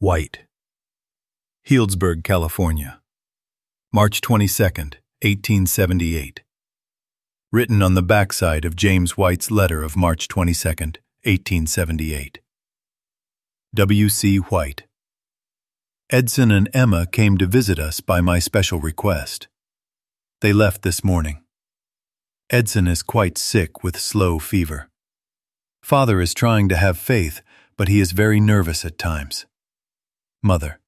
White. Healdsburg, California. March 22, 1878. Written on the backside of James White's letter of March 22, 1878. W.C. White. Edson and Emma came to visit us by my special request. They left this morning. Edson is quite sick with slow fever. Father is trying to have faith, but he is very nervous at times. Mother.